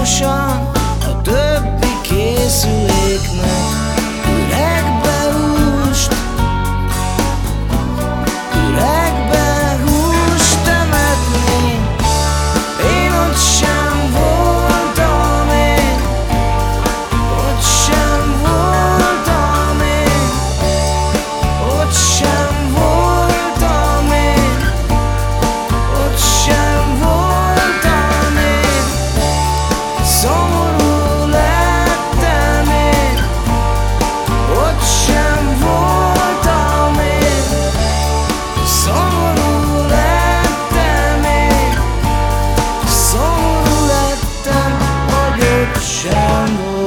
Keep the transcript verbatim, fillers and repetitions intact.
biztosan a többi készüléknek. Üregbe húst, üregbe húst temetni. Én ott sem voltam én, ott sem voltam én, ott sem voltam én, ott sem voltam én. Szomorú lettem én, ott sem voltam én. Szomorú lettem én, szomorú lettem, hogy ott sem voltam.